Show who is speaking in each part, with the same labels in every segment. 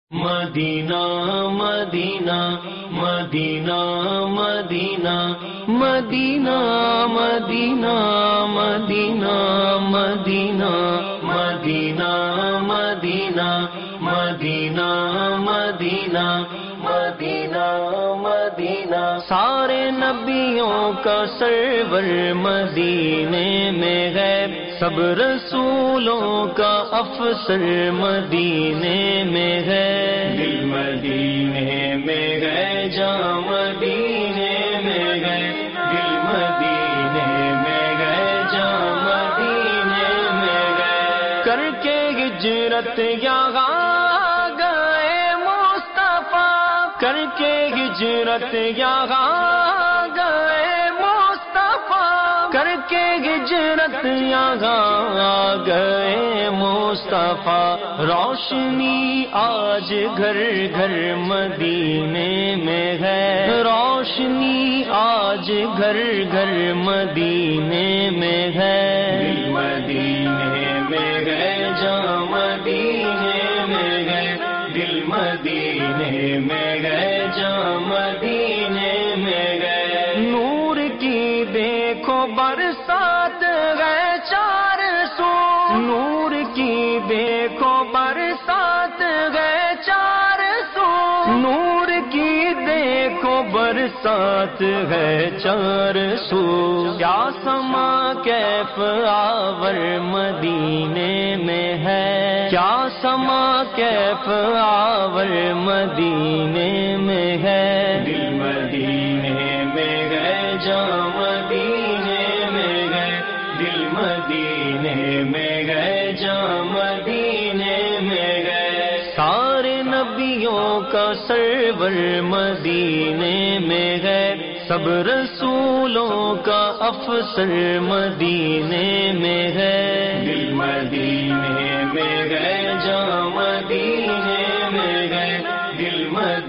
Speaker 1: مدینہ مدینہ مدینہ مدینہ مدینہ مدینہ مدینہ مدینہ مدینہ مدینہ مدینہ مدینہ مدینہ مدینہ سارے نبیوں کا سرور مدینے میں ہے، سب رسولوں کا افسر مدینے میں ہے، دل مدینے میں ہے، جاں مدینے میں ہے، دل مدینے میں ہے، جاں مدینے میں ہے، کر کے ہجرت یہاں گئے مصطفیٰ، کر کے ہجرت یہاں گئے مصطفیٰ، کر کے ہجرت یہاں گئے مصطفیٰ، روشنی آج گھر گھر مدینے میں ہے، روشنی آج گھر گھر مدینے میں ہے، دل مدینے میں ہے، جاں مدینے میں ہے، دل مدینے میں ہے، جاں مدینے میں ہے، نور کی دیکھو برسات ہے چار سو، نور کی دیکھو برسات ہے چار سو، نور کی دیکھو برسات ہے چار سو، کیا سما کیف آور مدینے میں ہے، کیا سما کیف آور مدینے میں ہے، دل مدینے میں ہے، جاں مدینے میں ہے، دل مدینے میں ہے، جاں مدینے میں ہے، سارے نبیوں کا سرور مدینے میں ہے، سب رسولوں کا افسر مدینے میں ہے، دل مدینے میں ہے، جاں مدینے میں ہے، دل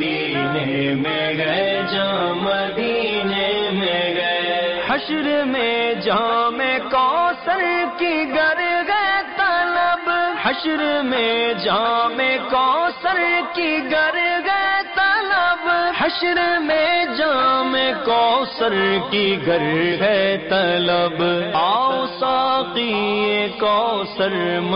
Speaker 1: مدینے میں ہے، جاں مدینے میں ہے، حشر میں جام کوثر کی گر ہے طلب، حشر میں جام کوثر کی گر ہے طلب، حشر میں جام کوثر کی گر ہے طلب، آؤ ساقی کوثر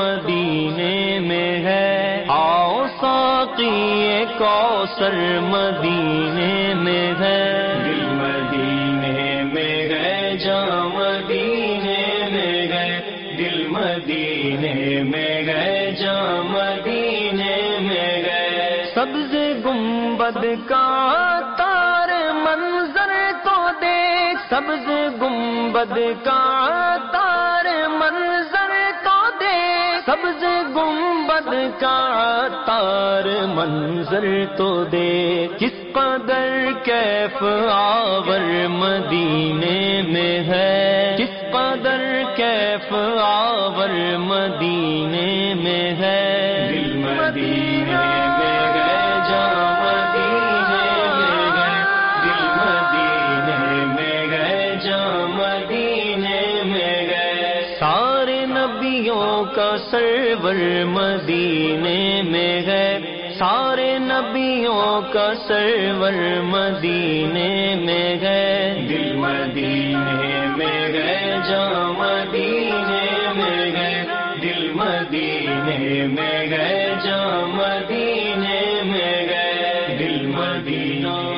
Speaker 1: مدینے میں ہے، آؤ ساقی کوثر مدینے میں ہے، دل مدینے میں ہے، جاں مدینے میں ہے، دل مدینے میں ہے، جاں مدینے میں ہے، سبز گنبد کا تار منظر تو دیکھ، سبز گنبد کا تار منظر تو دیکھ، سبز گنبد کا تار منظر تو دیکھ، کس قدر کیف آور مدینے میں ہے، کس قدر کیف آور مدینے میں ہے، دل مدینے میں ہے، جاں مدینے میں ہے، دل مدینے میں ہے، جاں مدینے میں ہے، سارے نبیوں کا سرور مدینے میں ہے، سارے نبیوں کا سرور مدینے میں ہے، دل مدینے میں ہے، جاں مدینے میں ہے، دل مدینے میں ہے، جاں مدینے میں ہے، دل مدینہ